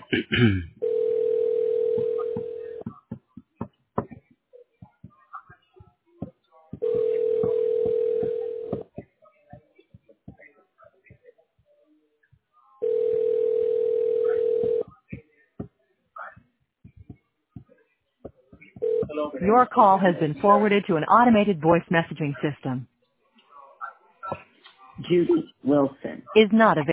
Your call has been forwarded to an automated voice messaging system. Judy Wilson. Is not available.